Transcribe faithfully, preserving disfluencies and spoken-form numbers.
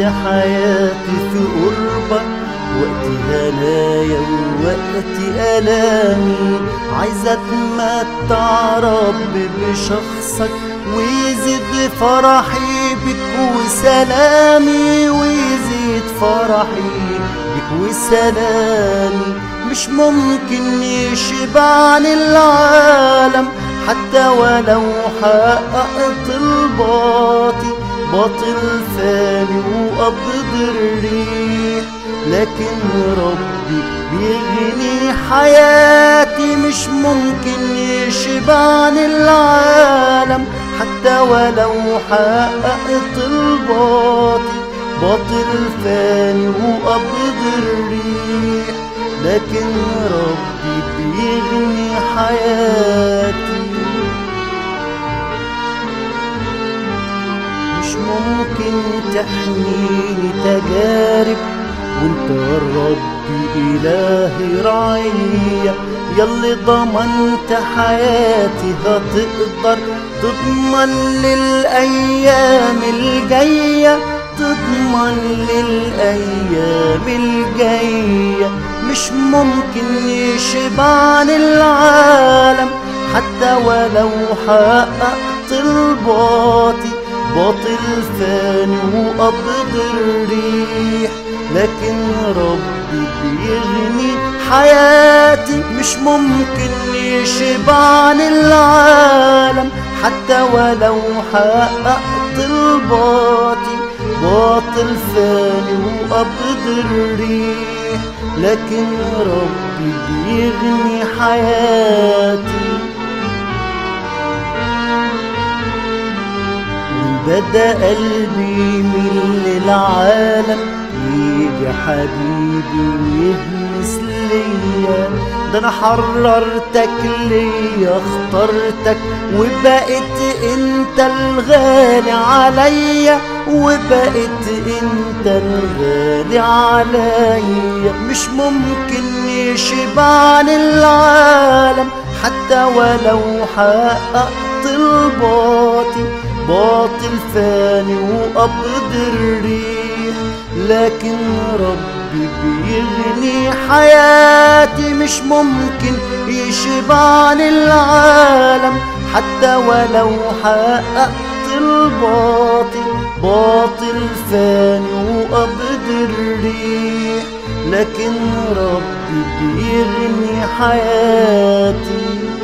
حياتي في قربك، وقت هنايا ووقت ألامي. عايز أتمتع رب بشخصك، ويزيد فرحي بك وسلامي، ويزيد فرحي بك وسلامي. مش ممكن يشبعني العالم حتى ولو حققت الباطل، باطل فاني وقبض الريح، لكن ربي بيغني حياتي. مش ممكن يشبعني العالم حتى ولو حققت الباطل، باطل فاني وقبض الريح، لكن ربي بيغني حياتي. مش ممكن تحميني تجارب وانت ربي إلهي رعية، يلي ضمنت حياتي هتقدر تضمن للأيام الجاية، تضمن للأيام الجاية. مش ممكن يشبعني العالم حتى ولو حققت الباطل، باطل فاني وقبض الريح، لكن ربي بيغني حياتي. مش ممكن يشبعني العالم حتى ولو حققت الباطل، باطل فاني وقبض الريح، لكن ربي بيغني حياتي. وبدأ قلبي يميل للعالم، يجي حبيبي ويهمس ليا، ده انا حررتك ليا اخترتك، وبقيت انت الغالي عليا، وبقيت انت الغالي عليا. مش ممكن يشبعني العالم حتى ولو حققت الباطل، باطل فاني وقبض الريح، لكن ربي بيغني حياتي. مش ممكن يشبعني العالم حتى ولو حققت الباطل، باطل فاني وقبض الريح، لكن ربي بيغني حياتي.